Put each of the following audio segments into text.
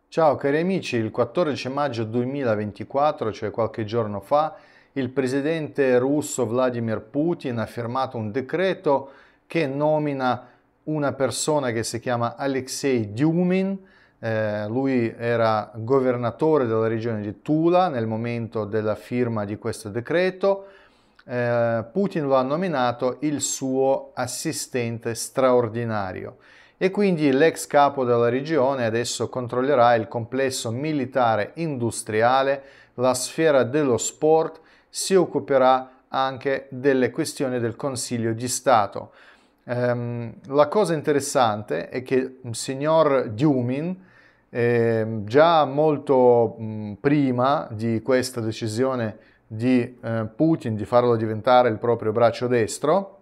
Ciao cari amici, il 14 maggio 2024, cioè qualche giorno fa, il presidente russo Vladimir Putin ha firmato un decreto che nomina una persona che si chiama Alexei Dyumin. Lui era governatore della regione di Tula nel momento della firma di questo decreto. Putin lo ha nominato il suo assistente straordinario e quindi l'ex capo della regione adesso controllerà il complesso militare industriale, la sfera dello sport, si occuperà anche delle questioni del Consiglio di Stato. La cosa interessante è che il signor Dyumin, già molto prima di questa decisione di Putin di farlo diventare il proprio braccio destro,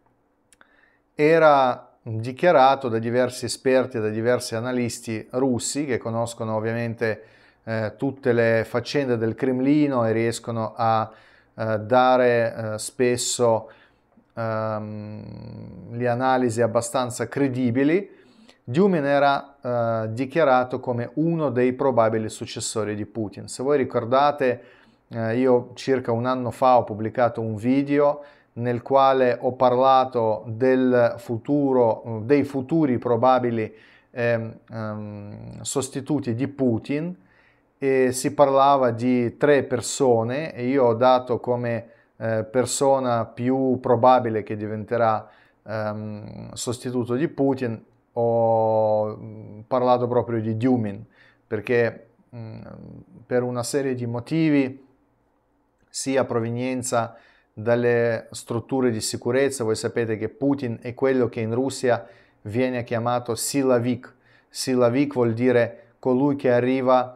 era dichiarato da diversi esperti e da diversi analisti russi che conoscono ovviamente tutte le faccende del Cremlino e riescono a dare spesso le analisi abbastanza credibili. Dyumin era dichiarato come uno dei probabili successori di Putin. Se voi ricordate, io circa un anno fa ho pubblicato un video nel quale ho parlato del futuro, dei futuri probabili sostituti di Putin, e si parlava di 3 persone e io ho dato come persona più probabile che diventerà sostituto di Putin, ho parlato proprio di Dyumin, perché per una serie di motivi, sia provenienza dalle strutture di sicurezza. Voi sapete che Putin è quello che in Russia viene chiamato Silavik. Silavik vuol dire colui che arriva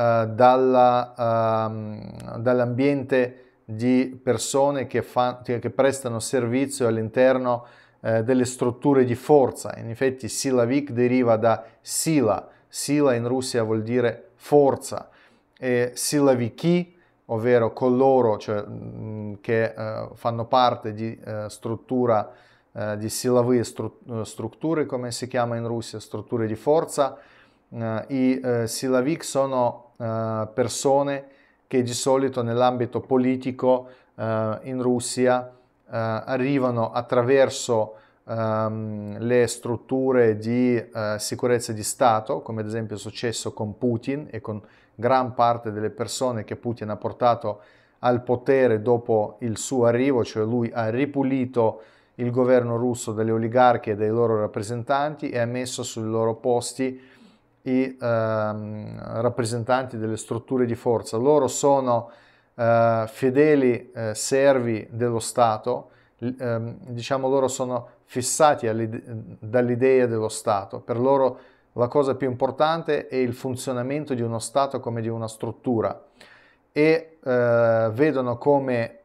dall'ambiente di persone che prestano servizio all'interno delle strutture di forza. In effetti Silavik deriva da Sila. Sila in Russia vuol dire forza. E Silaviki, ovvero coloro che fanno parte di struttura di silavые strutture, come si chiama in Russia, strutture di forza. I silavik sono persone che di solito nell'ambito politico in Russia arrivano attraverso le strutture di sicurezza di Stato, come ad esempio è successo con Putin e con gran parte delle persone che Putin ha portato al potere dopo il suo arrivo, cioè lui ha ripulito il governo russo dalle oligarchi e dai loro rappresentanti e ha messo sui loro posti i rappresentanti delle strutture di forza. Loro sono fedeli servi dello Stato, diciamo loro sono fissati dall'idea dello Stato. Per loro la cosa più importante è il funzionamento di uno Stato come di una struttura e vedono come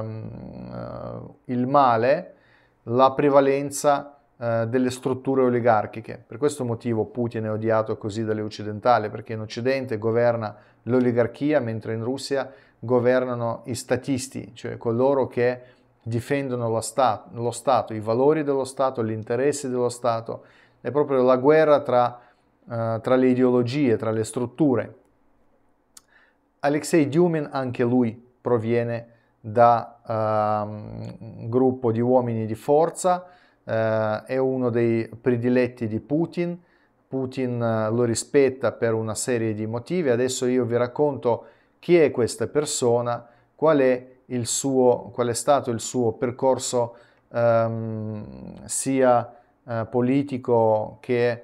il male la prevalenza delle strutture oligarchiche. Per questo motivo Putin è odiato così dalle occidentali, perché in Occidente governa l'oligarchia, mentre in Russia governano i statisti, cioè coloro che difendono lo Stato, i valori dello Stato, gli interessi dello Stato. È proprio la guerra tra le ideologie, tra le strutture. Alexei Dyumin, anche lui proviene da un gruppo di uomini di forza, è uno dei prediletti di Putin. Putin lo rispetta per una serie di motivi. Adesso io vi racconto chi è questa persona, qual è stato il suo percorso sia politico che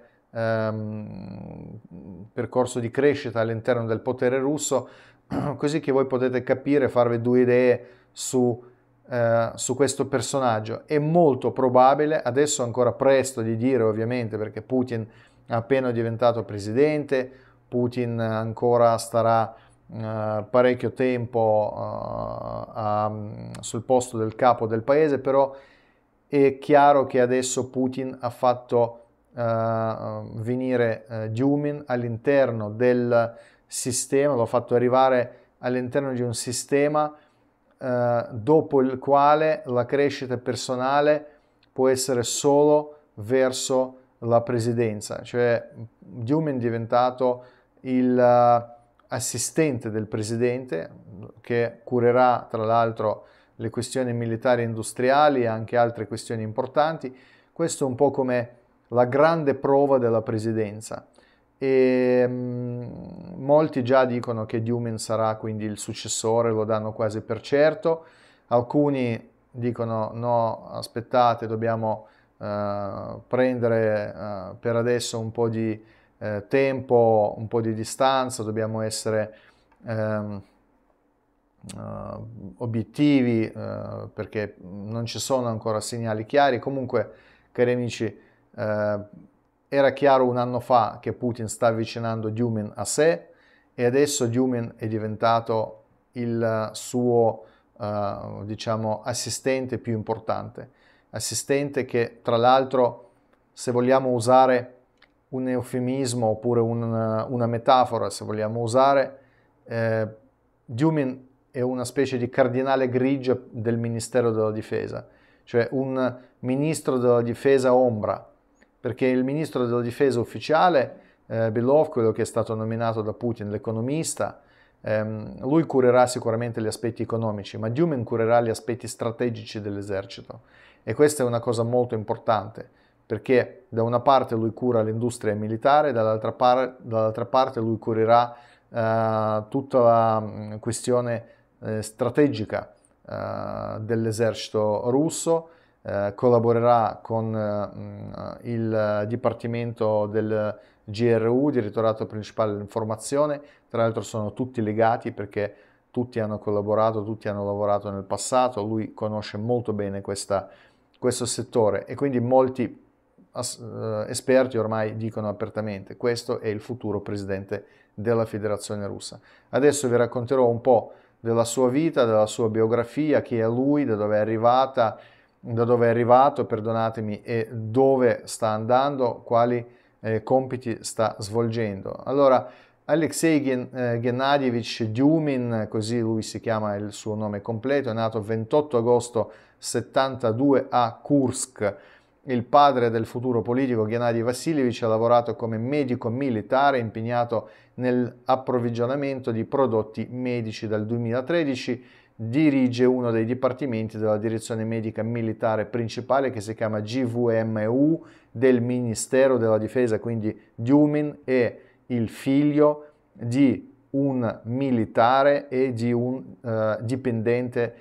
percorso di crescita all'interno del potere russo, così che voi potete capire, farvi due idee su questo personaggio. È molto probabile, adesso è ancora presto di dire ovviamente, perché Putin è appena diventato presidente, Putin ancora starà parecchio tempo sul posto del capo del paese, però è chiaro che adesso Putin ha fatto venire Dyumin all'interno del sistema, l'ha fatto arrivare all'interno di un sistema dopo il quale la crescita personale può essere solo verso la presidenza, cioè Dyumin è diventato assistente del presidente, che curerà tra l'altro le questioni militari e industriali e anche altre questioni importanti. Questo è un po' come la grande prova della presidenza. E molti già dicono che Dumin sarà quindi il successore, lo danno quasi per certo. Alcuni dicono no, aspettate, dobbiamo prendere per adesso un po' di tempo, un po' di distanza, dobbiamo essere obiettivi perché non ci sono ancora segnali chiari. Comunque, cari amici, era chiaro un anno fa che Putin sta avvicinando Dumin a sé e adesso Dumin è diventato il suo diciamo assistente più importante, assistente che tra l'altro, se vogliamo usare un eufemismo oppure una metafora, se vogliamo usare, Dumin è una specie di cardinale grigio del Ministero della Difesa, cioè un ministro della difesa ombra, perché il ministro della difesa ufficiale, Belov, quello che è stato nominato da Putin, l'economista, lui curerà sicuramente gli aspetti economici, ma Dumin curerà gli aspetti strategici dell'esercito. E questa è una cosa molto importante, perché da una parte lui cura l'industria militare, dall'altra parte lui curerà tutta la questione strategica dell'esercito russo, collaborerà con il dipartimento del GRU, Direttorato Principale dell'Informazione. Tra l'altro sono tutti legati perché tutti hanno collaborato, tutti hanno lavorato nel passato, lui conosce molto bene questo settore e quindi molti esperti ormai dicono apertamente questo è il futuro presidente della Federazione Russa. Adesso vi racconterò un po' della sua vita, della sua biografia, chi è lui, da dove è arrivato, perdonatemi, e dove sta andando, quali compiti sta svolgendo. Allora, Alexei Gennadievich Dumin, così lui si chiama il suo nome completo, è nato il 28 agosto 72 a Kursk. Il padre del futuro politico Gennady Vassilievich ha lavorato come medico militare impegnato nell'approvvigionamento di prodotti medici dal 2013, dirige uno dei dipartimenti della direzione medica militare principale che si chiama GVMU del Ministero della Difesa, quindi Dumin è il figlio di un militare e di un dipendente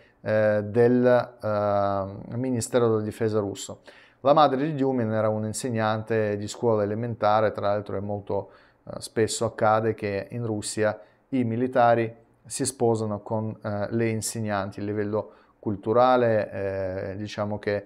del Ministero della Difesa russo. La madre di Dumin era un insegnante di scuola elementare, tra l'altro è molto spesso accade che in Russia i militari si sposano con le insegnanti a livello culturale, diciamo che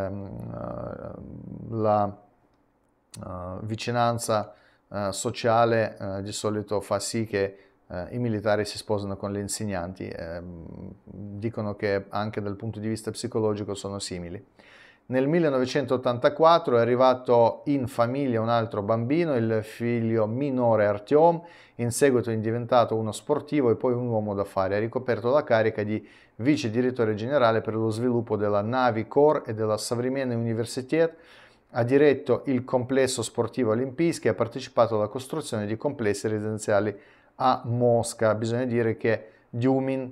la vicinanza sociale di solito fa sì che i militari si sposano con le insegnanti, dicono che anche dal punto di vista psicologico sono simili. Nel 1984 è arrivato in famiglia un altro bambino, il figlio minore Artyom, in seguito è diventato uno sportivo e poi un uomo d'affari. Ha ricoperto la carica di vice direttore generale per lo sviluppo della Navy Corps e della Savremenная Universitet, ha diretto il complesso sportivo Olimpijski e ha partecipato alla costruzione di complessi residenziali a Mosca. Bisogna dire che Dumin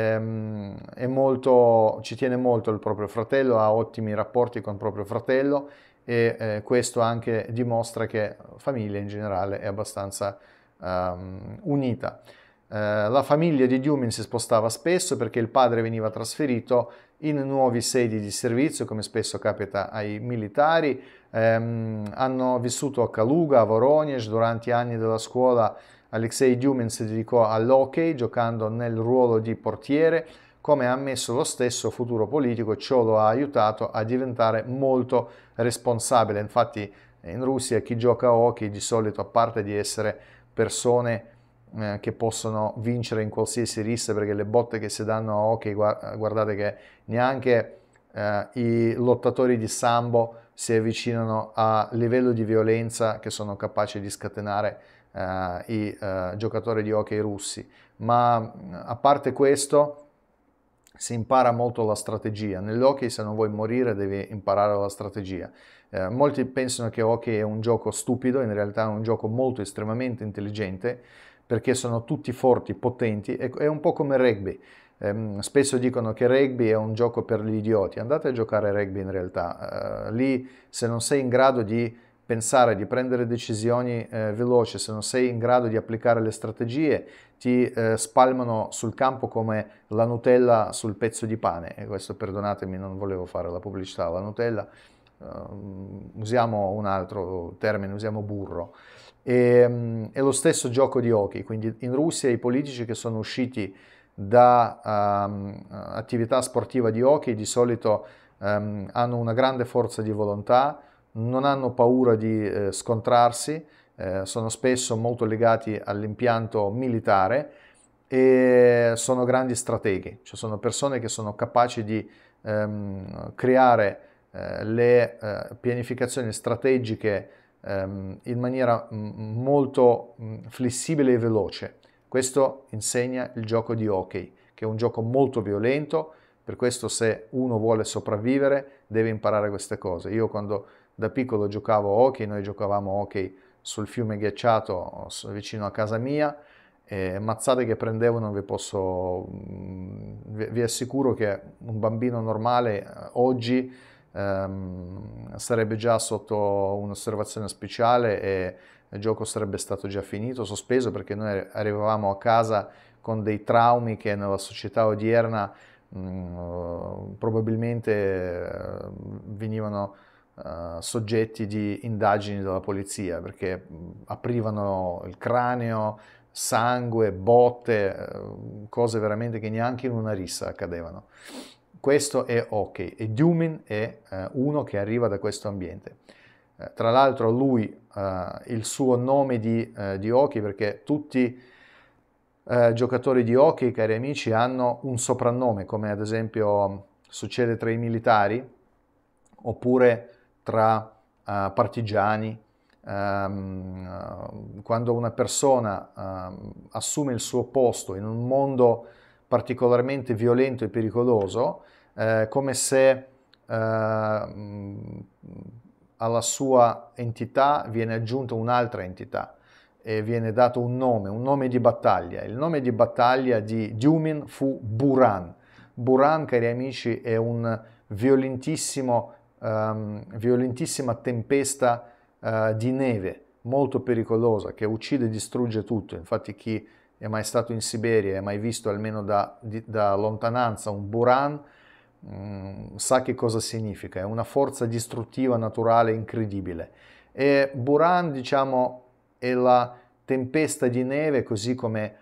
ci tiene molto il proprio fratello, ha ottimi rapporti con proprio fratello e questo anche dimostra che la famiglia in generale è abbastanza unita. La famiglia di Dumin si spostava spesso perché il padre veniva trasferito in nuovi sedi di servizio, come spesso capita ai militari. Hanno vissuto a Kaluga, a Voronezh. Durante gli anni della scuola Alexei Dumin si dedicò all'hockey giocando nel ruolo di portiere. Come ha ammesso lo stesso futuro politico, ciò lo ha aiutato a diventare molto responsabile. Infatti in Russia chi gioca a hockey di solito, a parte di essere persone che possono vincere in qualsiasi rissa, perché le botte che si danno a hockey, guardate che neanche i lottatori di sambo si avvicinano a livello di violenza che sono capaci di scatenare i giocatori di hockey russi. Ma a parte questo, si impara molto la strategia. Nell'hockey, se non vuoi morire, devi imparare la strategia. Molti pensano che hockey è un gioco stupido, in realtà è un gioco molto estremamente intelligente, perché sono tutti forti, potenti, è un po' come rugby. Spesso dicono che rugby è un gioco per gli idioti. Andate a giocare a rugby in realtà. Lì, se non sei in grado di pensare, di prendere decisioni veloci, se non sei in grado di applicare le strategie, ti spalmano sul campo come la Nutella sul pezzo di pane. E questo, perdonatemi, non volevo fare la pubblicità alla Nutella, usiamo un altro termine, usiamo burro. È lo stesso gioco di hockey, quindi in Russia i politici che sono usciti da attività sportiva di hockey di solito hanno una grande forza di volontà, non hanno paura di scontrarsi, sono spesso molto legati all'impianto militare e sono grandi strateghi, cioè sono persone che sono capaci di creare le pianificazioni strategiche in maniera molto flessibile e veloce. Questo insegna il gioco di hockey, che è un gioco molto violento, per questo se uno vuole sopravvivere deve imparare queste cose. Io quando da piccolo giocavo a hockey, noi giocavamo a hockey sul fiume ghiacciato vicino a casa mia, e mazzate che prendevo non vi posso, vi assicuro che un bambino normale oggi sarebbe già sotto un'osservazione speciale e il gioco sarebbe stato già finito, sospeso, perché noi arrivavamo a casa con dei traumi che nella società odierna probabilmente venivano soggetti di indagini della polizia, perché aprivano il cranio, sangue, botte, cose veramente che neanche in una rissa accadevano. Questo è hockey e Djumin è uno che arriva da questo ambiente. Tra l'altro lui, il suo nome di hockey, perché tutti giocatori di hockey, cari amici, hanno un soprannome, come ad esempio succede tra i militari, oppure tra partigiani. Quando una persona assume il suo posto in un mondo particolarmente violento e pericoloso, come se alla sua entità viene aggiunta un'altra entità e viene dato un nome di battaglia. Il nome di battaglia di Djumin fu Buran. Buran, cari amici, è un violentissima tempesta di neve, molto pericolosa, che uccide e distrugge tutto. Infatti chi è mai stato in Siberia e ha mai visto almeno da lontananza un Buran sa che cosa significa. È una forza distruttiva naturale incredibile. E Buran, diciamo, è la tempesta di neve, così come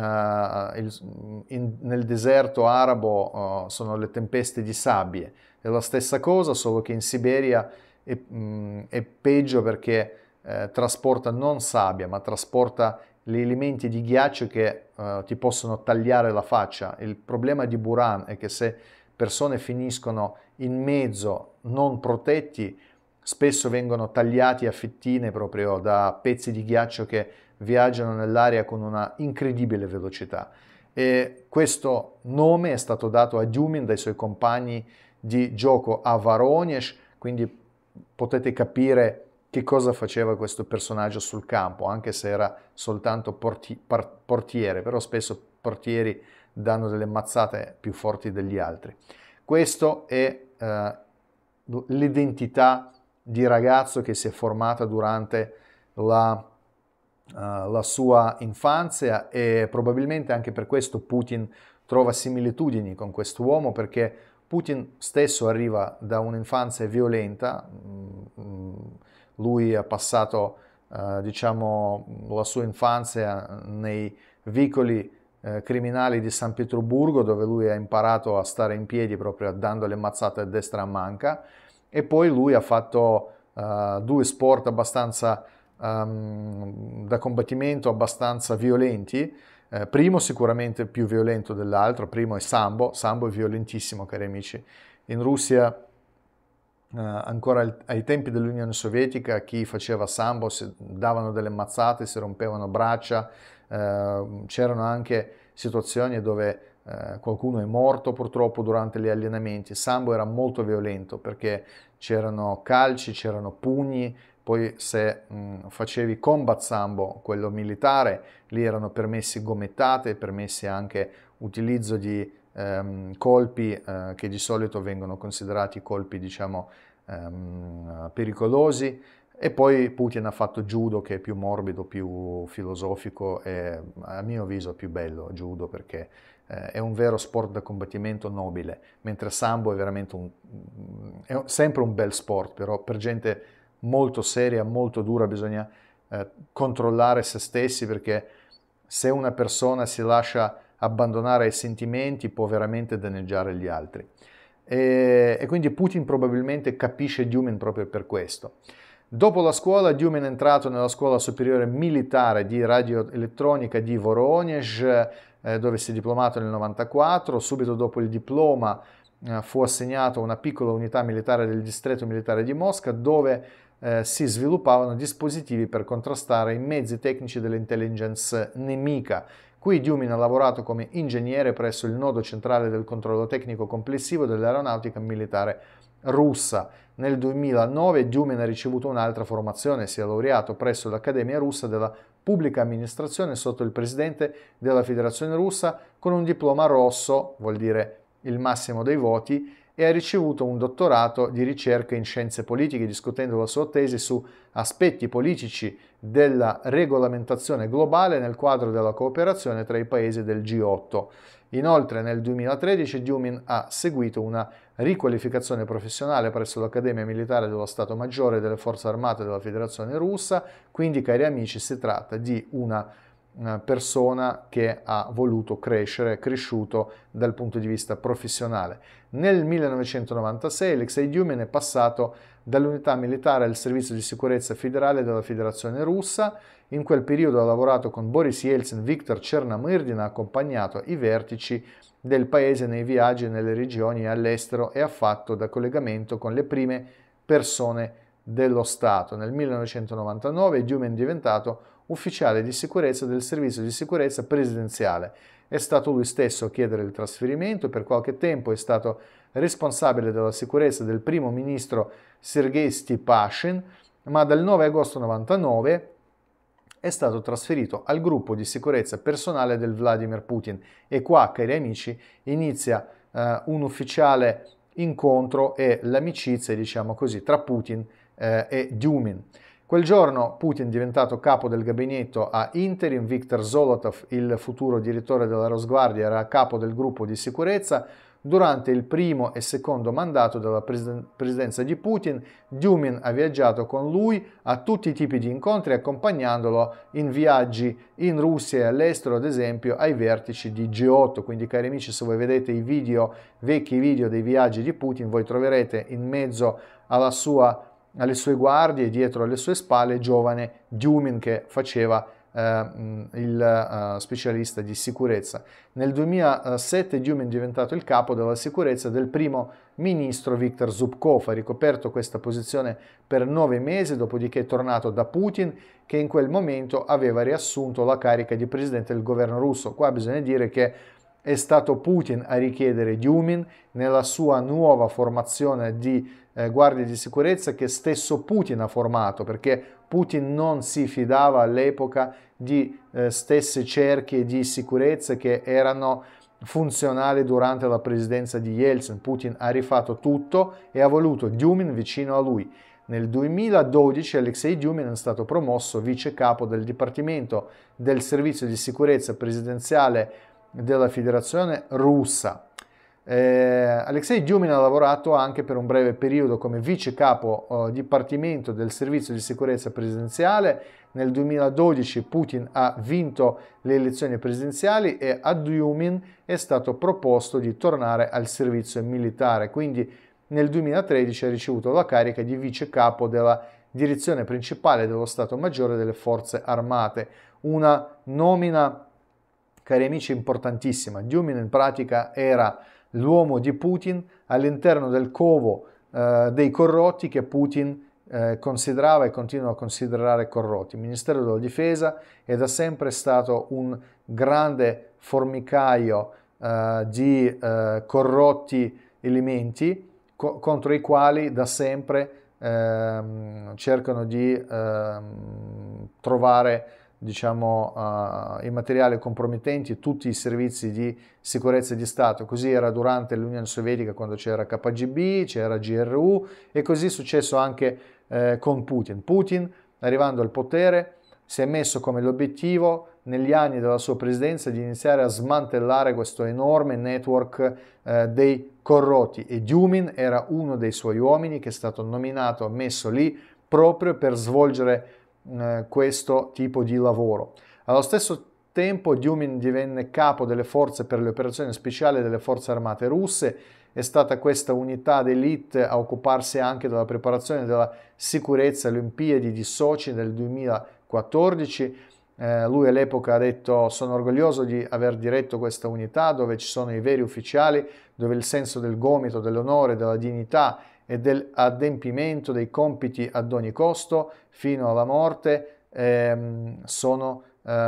nel deserto arabo sono le tempeste di sabbie. È la stessa cosa, solo che in Siberia è peggio, perché trasporta non sabbia, ma trasporta gli elementi di ghiaccio che ti possono tagliare la faccia. Il problema di Buran è che se persone finiscono in mezzo non protetti, spesso vengono tagliati a fettine proprio da pezzi di ghiaccio che viaggiano nell'aria con una incredibile velocità. E questo nome è stato dato a Djumin dai suoi compagni di gioco a Voronezh, quindi potete capire che cosa faceva questo personaggio sul campo, anche se era soltanto portiere, però spesso portieri danno delle mazzate più forti degli altri. Questo è l'identità di ragazzo che si è formata durante la sua infanzia, e probabilmente anche per questo Putin trova similitudini con quest'uomo, perché Putin stesso arriva da un'infanzia violenta. Lui ha passato diciamo la sua infanzia nei vicoli criminali di San Pietroburgo, dove lui ha imparato a stare in piedi proprio dando le mazzate a destra a manca, e poi lui ha fatto due sport abbastanza da combattimento abbastanza violenti. Primo sicuramente più violento dell'altro, primo è Sambo. Sambo è violentissimo, cari amici. In Russia ancora ai tempi dell'Unione Sovietica chi faceva Sambo si davano delle mazzate, si rompevano braccia, c'erano anche situazioni dove qualcuno è morto purtroppo durante gli allenamenti. Sambo era molto violento perché c'erano calci, c'erano pugni, poi se facevi combat sambo, quello militare, lì erano permessi gomettate, permessi anche utilizzo di colpi che di solito vengono considerati colpi, diciamo, pericolosi. E poi Putin ha fatto judo, che è più morbido, più filosofico e a mio avviso più bello judo, perché è un vero sport da combattimento nobile, mentre sambo è veramente è sempre un bel sport, però per gente molto seria, molto dura, bisogna controllare se stessi, perché se una persona si lascia abbandonare ai sentimenti può veramente danneggiare gli altri. E quindi Putin probabilmente capisce Djumin proprio per questo. Dopo la scuola, Djumin è entrato nella scuola superiore militare di radioelettronica di Voronezh, dove si è diplomato nel 1994. Subito dopo il diploma fu assegnato a una piccola unità militare del distretto militare di Mosca, dove si sviluppavano dispositivi per contrastare i mezzi tecnici dell'intelligence nemica. Qui Djumin ha lavorato come ingegnere presso il nodo centrale del controllo tecnico complessivo dell'aeronautica militare russa. Nel 2009 Djumin ha ricevuto un'altra formazione, si è laureato presso l'Accademia russa della pubblica amministrazione sotto il presidente della Federazione russa con un diploma rosso, vuol dire il massimo dei voti, e ha ricevuto un dottorato di ricerca in scienze politiche, discutendo la sua tesi su aspetti politici della regolamentazione globale nel quadro della cooperazione tra i paesi del G8. Inoltre nel 2013 Djumin ha seguito una riqualificazione professionale presso l'Accademia Militare dello Stato Maggiore delle Forze Armate della Federazione Russa, quindi cari amici si tratta di una persona che ha voluto crescere, è cresciuto dal punto di vista professionale. Nel 1996 Alexei Djumin è passato dall'unità militare al servizio di sicurezza federale della Federazione Russa. In quel periodo ha lavorato con Boris Yeltsin, Viktor Chernomyrdin, ha accompagnato i vertici del paese nei viaggi nelle regioni e all'estero e ha fatto da collegamento con le prime persone dello Stato. Nel 1999 Djumin è diventato ufficiale di sicurezza del servizio di sicurezza presidenziale. È stato lui stesso a chiedere il trasferimento e per qualche tempo è stato responsabile della sicurezza del primo ministro Sergei Stepashin, ma dal 9 agosto 1999 è stato trasferito al gruppo di sicurezza personale del Vladimir Putin. E qua, cari amici, inizia un ufficiale incontro e l'amicizia, diciamo così, tra Putin e Djumin. Quel giorno Putin, diventato capo del gabinetto a interim, Viktor Zolotov, il futuro direttore della Rosguardia, era capo del gruppo di sicurezza. Durante il primo e secondo mandato della presidenza di Putin, Djumin ha viaggiato con lui a tutti i tipi di incontri, accompagnandolo in viaggi in Russia e all'estero, ad esempio ai vertici di G8. Quindi, cari amici, se voi vedete i vecchi video dei viaggi di Putin, voi troverete in mezzo alle sue guardie, dietro alle sue spalle, giovane Djumin che faceva il specialista di sicurezza. Nel 2007 Djumin è diventato il capo della sicurezza del primo ministro Viktor Zubkov, ha ricoperto questa posizione per 9 mesi, dopodiché è tornato da Putin, che in quel momento aveva riassunto la carica di presidente del governo russo. Qua bisogna dire che è stato Putin a richiedere Djumin nella sua nuova formazione di guardie di sicurezza che stesso Putin ha formato, perché Putin non si fidava all'epoca di stesse cerchie di sicurezza che erano funzionali durante la presidenza di Yeltsin. Putin ha rifatto tutto e ha voluto Djumin vicino a lui. Nel 2012 Alexei Djumin è stato promosso vice capo del Dipartimento del Servizio di Sicurezza Presidenziale della Federazione Russa. Alexei Djumin ha lavorato anche per un breve periodo come vice capo dipartimento del servizio di sicurezza presidenziale. Nel 2012 Putin ha vinto le elezioni presidenziali e a Djumin è stato proposto di tornare al servizio militare, quindi nel 2013 ha ricevuto la carica di vice capo della direzione principale dello Stato Maggiore delle Forze Armate, una nomina, cari amici, importantissima. Djumin in pratica era l'uomo di Putin all'interno del covo dei corrotti che Putin considerava e continua a considerare corrotti. Il Ministero della Difesa è da sempre stato un grande formicaio di corrotti elementi contro i quali da sempre cercano di trovare, diciamo, i materiali compromettenti, tutti i servizi di sicurezza di Stato. Così era durante l'Unione Sovietica, quando c'era KGB, c'era GRU, e così è successo anche con Putin. Putin, arrivando al potere, si è messo come l'obiettivo negli anni della sua presidenza di iniziare a smantellare questo enorme network dei corrotti, e Dumin era uno dei suoi uomini che è stato nominato, messo lì proprio per svolgere questo tipo di lavoro. Allo stesso tempo Dumin divenne capo delle forze per le operazioni speciali delle forze armate russe. È stata questa unità d'élite a occuparsi anche della preparazione della sicurezza alle Olimpiadi di Sochi nel 2014. Lui all'epoca ha detto: sono orgoglioso di aver diretto questa unità dove ci sono i veri ufficiali, dove il senso del gomito, dell'onore, della dignità e dell'adempimento dei compiti ad ogni costo fino alla morte sono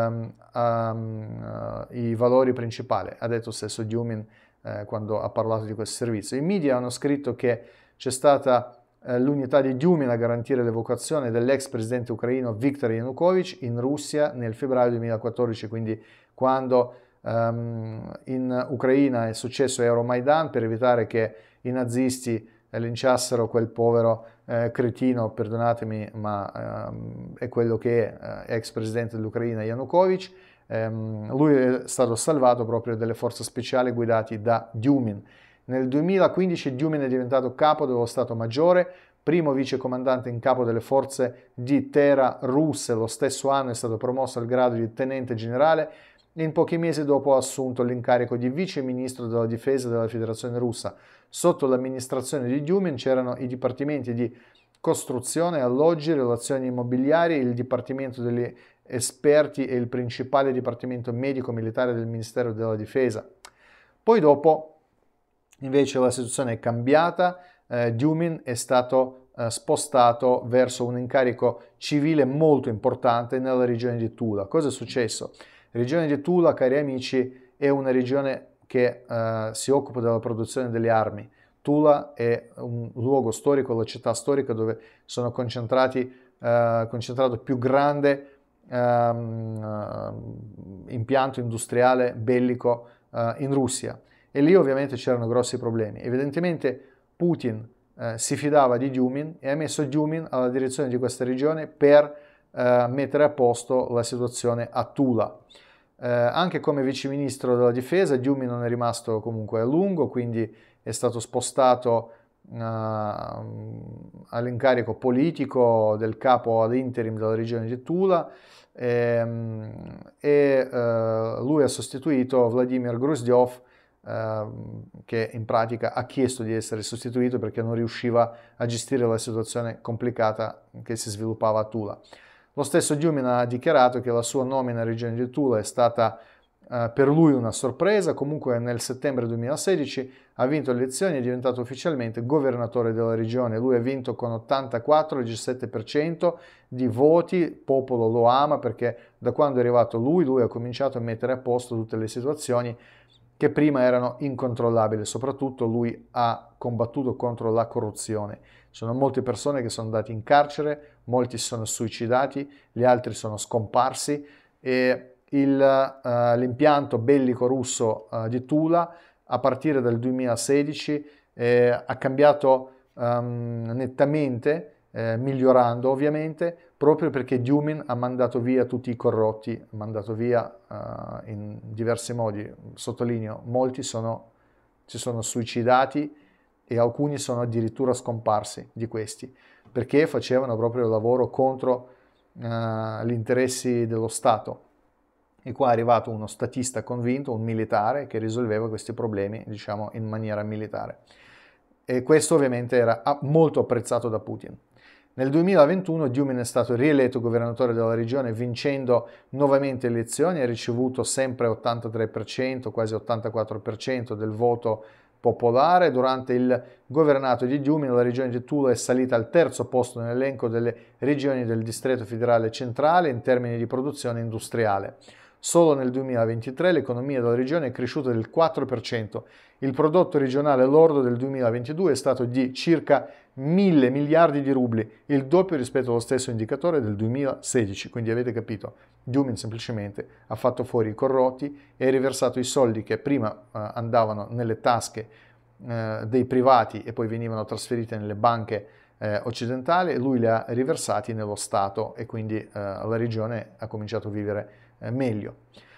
i valori principali, ha detto stesso Dumin quando ha parlato di questo servizio. I media hanno scritto che c'è stata l'unità di Dumin a garantire l'evacuazione dell'ex presidente ucraino Viktor Yanukovych in Russia nel febbraio 2014, quindi quando in Ucraina è successo Euromaidan, per evitare che i nazisti linciassero quel povero cretino, perdonatemi, ma è quello che è ex presidente dell'Ucraina Yanukovych. Lui è stato salvato proprio dalle forze speciali guidate da Dumin. Nel 2015 Dumin è diventato capo dello Stato Maggiore, primo vicecomandante in capo delle forze di terra russe. Lo stesso anno è stato promosso al grado di tenente generale e in pochi mesi dopo ha assunto l'incarico di vice ministro della difesa della Federazione Russa. Sotto l'amministrazione di Dumin c'erano i dipartimenti di costruzione, alloggi, relazioni immobiliari, il dipartimento degli esperti e il principale dipartimento medico-militare del Ministero della Difesa. Poi dopo invece la situazione è cambiata, Dumin è stato spostato verso un incarico civile molto importante nella regione di Tula. Cosa è successo? La regione di Tula, cari amici, è una regione che si occupa della produzione delle armi. Tula è un luogo storico, la città storica dove sono concentrato il più grande impianto industriale bellico in Russia. E lì ovviamente c'erano grossi problemi. Evidentemente Putin si fidava di Dumin e ha messo Dumin alla direzione di questa regione per mettere a posto la situazione a Tula. Anche come viceministro della difesa Dumin non è rimasto comunque a lungo, quindi è stato spostato all'incarico politico del capo ad interim della regione di Tula e lui ha sostituito Vladimir Gruzdev, che in pratica ha chiesto di essere sostituito perché non riusciva a gestire la situazione complicata che si sviluppava a Tula. Lo stesso Dumin ha dichiarato che la sua nomina alla regione di Tula è stata per lui una sorpresa. Comunque nel settembre 2016 ha vinto le elezioni e è diventato ufficialmente governatore della regione. Lui ha vinto con 84,17% di voti, il popolo lo ama perché da quando è arrivato lui ha cominciato a mettere a posto tutte le situazioni che prima erano incontrollabili. Soprattutto lui ha combattuto contro la corruzione. Ci sono molte persone che sono andate in carcere, molti si sono suicidati, gli altri sono scomparsi e l'impianto bellico russo di Tula a partire dal 2016 ha cambiato nettamente, migliorando ovviamente, proprio perché Dumin ha mandato via tutti i corrotti, ha mandato via in diversi modi, sottolineo, molti si sono suicidati e alcuni sono addirittura scomparsi di questi, perché facevano proprio il lavoro contro gli interessi dello Stato. E qua è arrivato uno statista convinto, un militare, che risolveva questi problemi, diciamo, in maniera militare. E questo ovviamente era molto apprezzato da Putin. Nel 2021 Dumin è stato rieletto governatore della regione vincendo nuovamente le elezioni, ha ricevuto sempre 83%, quasi 84% del voto popolare. Durante il governato di Dumin la regione di Tula è salita al terzo posto nell'elenco delle regioni del distretto federale centrale in termini di produzione industriale. Solo nel 2023 l'economia della regione è cresciuta del 4%. Il prodotto regionale lordo del 2022 è stato di circa 1.000 miliardi di rubli, il doppio rispetto allo stesso indicatore del 2016. Quindi avete capito, Dumin semplicemente ha fatto fuori i corrotti e ha riversato i soldi che prima andavano nelle tasche dei privati e poi venivano trasferiti nelle banche occidentali, lui li ha riversati nello Stato e quindi la regione ha cominciato a vivere meglio.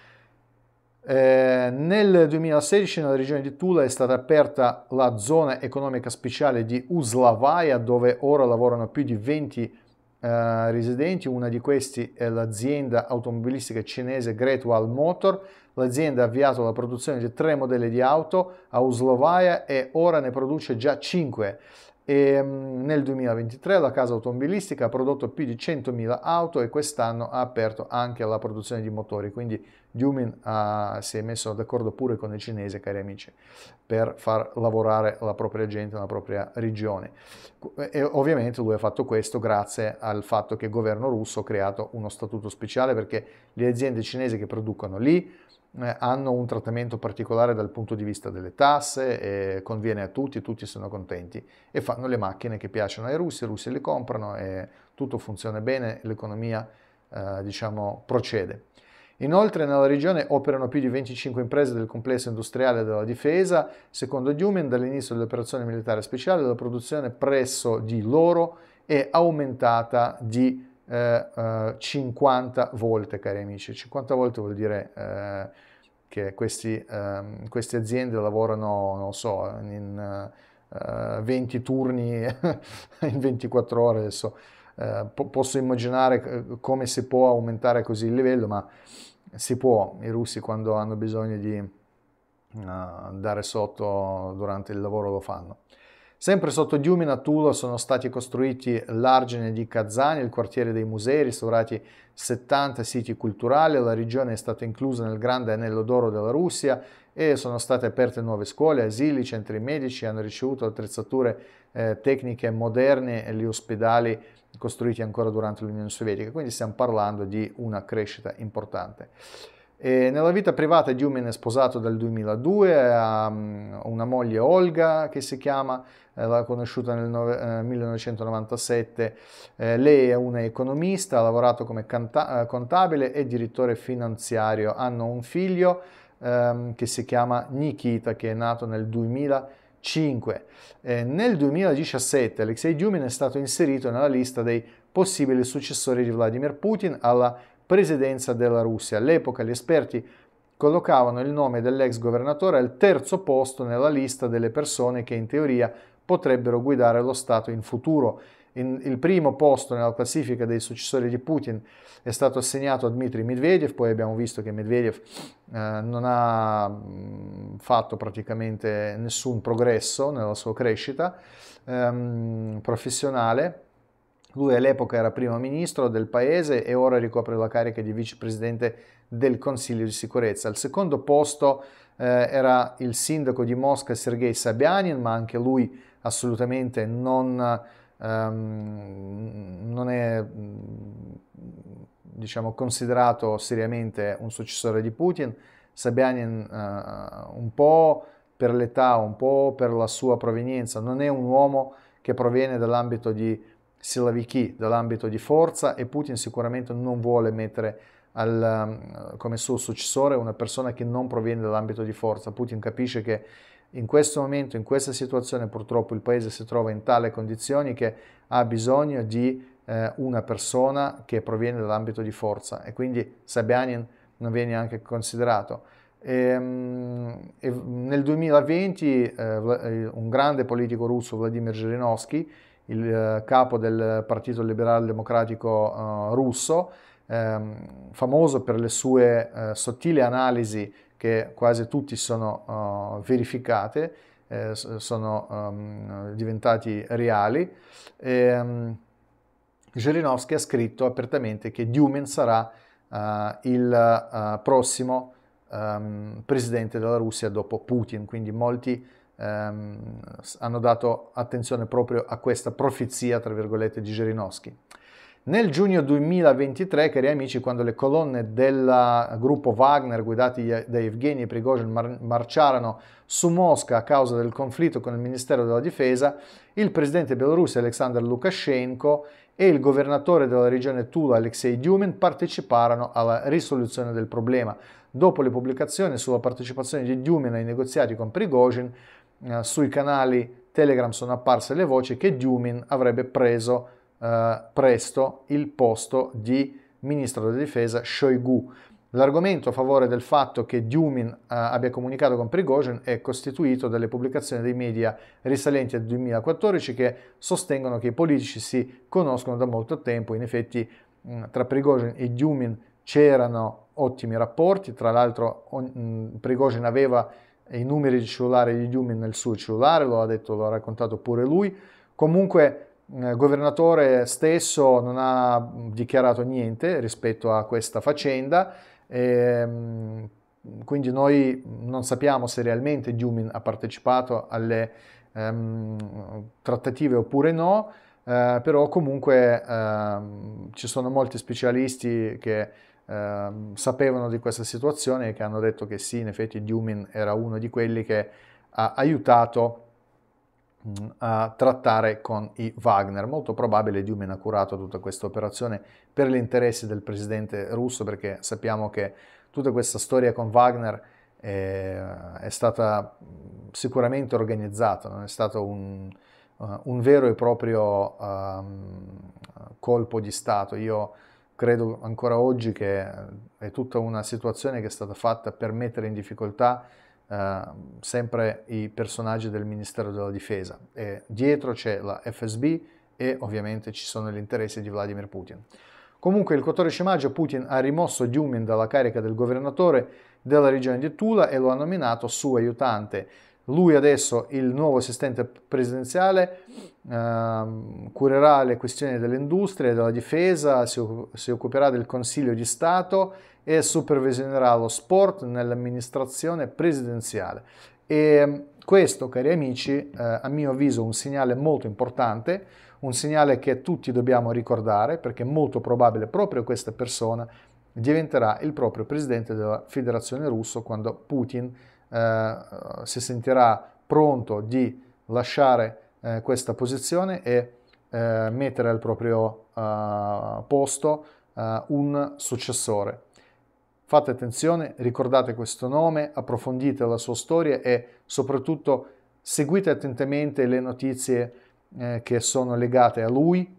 Nel 2016 nella regione di Tula è stata aperta la zona economica speciale di Uzlavaia, dove ora lavorano più di 20 residenti. Una di questi è l'azienda automobilistica cinese Great Wall Motor. L'azienda ha avviato la produzione di 3 modelli di auto a Uzlavaia e ora ne produce già 5. Nel 2023 la casa automobilistica ha prodotto più di 100.000 auto e quest'anno ha aperto anche la produzione di motori, quindi Dumin si è messo d'accordo pure con i cinesi, cari amici, per far lavorare la propria gente nella propria regione. E ovviamente lui ha fatto questo grazie al fatto che il governo russo ha creato uno statuto speciale, perché le aziende cinesi che producono lì hanno un trattamento particolare dal punto di vista delle tasse, conviene a tutti, tutti sono contenti e fanno le macchine che piacciono ai russi, i russi le comprano e tutto funziona bene, l'economia diciamo procede. Inoltre nella regione operano più di 25 imprese del complesso industriale della difesa. Secondo Dumin, dall'inizio dell'operazione militare speciale la produzione presso di loro è aumentata di 50 volte, cari amici. 50 volte vuol dire che queste aziende lavorano, non so, in 20 turni in 24 ore. Adesso posso immaginare come si può aumentare così il livello, ma si può. I russi, quando hanno bisogno di dare sotto durante il lavoro, lo fanno. Sempre sotto Dumin a Tula sono stati costruiti l'Argine di Kazan, il quartiere dei musei, restaurati 70 siti culturali, la regione è stata inclusa nel grande anello d'oro della Russia e sono state aperte nuove scuole, asili, centri medici, hanno ricevuto attrezzature tecniche moderne e gli ospedali costruiti ancora durante l'Unione Sovietica, quindi stiamo parlando di una crescita importante. E nella vita privata Dumin è sposato dal 2002, ha una moglie Olga che si chiama, l'ha conosciuta nel 1997, lei è una economista, ha lavorato come contabile e direttore finanziario, hanno un figlio che si chiama Nikita, che è nato nel 2005. Nel 2017 Alexei Dumin è stato inserito nella lista dei possibili successori di Vladimir Putin alla presidenza della Russia. All'epoca gli esperti collocavano il nome dell'ex governatore al terzo posto nella lista delle persone che in teoria potrebbero guidare lo Stato in futuro. Il primo posto nella classifica dei successori di Putin è stato assegnato a Dmitry Medvedev, poi abbiamo visto che Medvedev non ha fatto praticamente nessun progresso nella sua crescita professionale. Lui all'epoca era primo ministro del paese e ora ricopre la carica di vicepresidente del Consiglio di sicurezza. Al secondo posto era il sindaco di Mosca Sergei Sobyanin, ma anche lui assolutamente non è diciamo, considerato seriamente un successore di Putin. Sobyanin un po' per l'età, un po' per la sua provenienza, non è un uomo che proviene dall'ambito di silaviki, dall'ambito di forza, e Putin sicuramente non vuole mettere come suo successore una persona che non proviene dall'ambito di forza. Putin capisce che in questo momento, in questa situazione, purtroppo il paese si trova in tale condizioni che ha bisogno di una persona che proviene dall'ambito di forza, e quindi Sobyanin non viene neanche considerato. Nel 2020 un grande politico russo, Vladimir Zhirinovsky, il capo del Partito Liberale Democratico russo, famoso per le sue sottili analisi che quasi tutti sono verificate, sono diventati reali. Zhirinovsky ha scritto apertamente che Dumin sarà il prossimo presidente della Russia dopo Putin, quindi molti hanno dato attenzione proprio a questa profezia, tra virgolette, di Zhirinovsky. Nel giugno 2023, cari amici, quando le colonne del gruppo Wagner guidati da Evgeny Prigozhin marciarono su Mosca a causa del conflitto con il Ministero della Difesa, il presidente bielorusso Alexander Lukashenko e il governatore della regione Tula Alexei Dyumin parteciparono alla risoluzione del problema. Dopo le pubblicazioni sulla partecipazione di Dyumin ai negoziati con Prigozhin, sui canali Telegram sono apparse le voci che Dyumin avrebbe preso presto il posto di ministro della difesa Shoigu. L'argomento a favore del fatto che Dyumin abbia comunicato con Prigozhin è costituito dalle pubblicazioni dei media risalenti al 2014 che sostengono che i politici si conoscono da molto tempo. In effetti tra Prigozhin e Dyumin c'erano ottimi rapporti, tra l'altro Prigozhin aveva i numeri di cellulare di Dyumin nel suo cellulare, lo ha raccontato pure lui. Comunque il governatore stesso non ha dichiarato niente rispetto a questa faccenda, quindi noi non sappiamo se realmente Dyumin ha partecipato alle trattative oppure no, però comunque ci sono molti specialisti che sapevano di questa situazione e che hanno detto che sì, in effetti Dyumin era uno di quelli che ha aiutato a trattare con i Wagner. Molto probabile Dyumin ha curato tutta questa operazione per gli interessi del presidente russo, perché sappiamo che tutta questa storia con Wagner è stata sicuramente organizzata, non è stato un vero e proprio colpo di Stato. Io credo ancora oggi che è tutta una situazione che è stata fatta per mettere in difficoltà sempre i personaggi del Ministero della Difesa, e dietro c'è la FSB e ovviamente ci sono gli interessi di Vladimir Putin. Comunque il 14 maggio Putin ha rimosso Dyumin dalla carica del governatore della regione di Tula e lo ha nominato suo aiutante. Lui adesso, il nuovo assistente presidenziale, curerà le questioni dell'industria e della difesa, si occuperà del Consiglio di Stato e supervisionerà lo sport nell'amministrazione presidenziale. E questo, cari amici, a mio avviso è un segnale molto importante, un segnale che tutti dobbiamo ricordare, perché è molto probabile proprio questa persona diventerà il proprio presidente della Federazione Russa quando Putin si sentirà pronto di lasciare questa posizione e mettere al proprio posto un successore. Fate attenzione, ricordate questo nome, approfondite la sua storia e soprattutto seguite attentamente le notizie che sono legate a lui,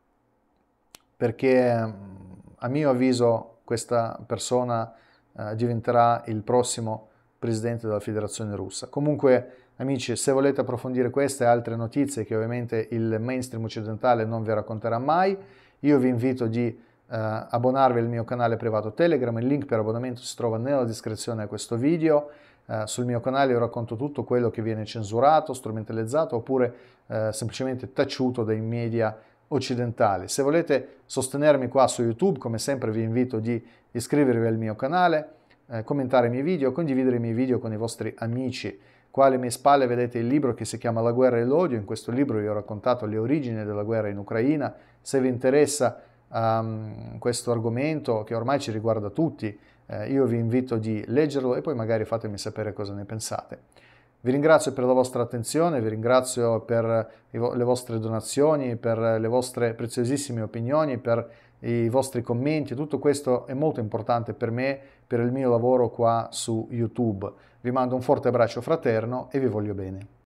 perché a mio avviso questa persona diventerà il prossimo presidente della Federazione Russa. Comunque, amici, se volete approfondire queste e altre notizie che ovviamente il mainstream occidentale non vi racconterà mai, io vi invito di abbonarvi al mio canale privato Telegram. Il link per abbonamento si trova nella descrizione di questo video. Sul mio canale io racconto tutto quello che viene censurato, strumentalizzato oppure semplicemente taciuto dai media occidentali. Se volete sostenermi qua su YouTube, come sempre vi invito di iscrivervi al mio canale, commentare i miei video, condividere i miei video con i vostri amici. Qua alle mie spalle vedete il libro che si chiama La guerra e l'odio. In questo libro io ho raccontato le origini della guerra in Ucraina. Se vi interessa questo argomento che ormai ci riguarda tutti, io vi invito di leggerlo e poi magari fatemi sapere cosa ne pensate. Vi ringrazio per la vostra attenzione, vi ringrazio per le vostre donazioni, per le vostre preziosissime opinioni, per i vostri commenti. Tutto questo è molto importante per me, per il mio lavoro qua su YouTube. Vi mando un forte abbraccio fraterno e vi voglio bene.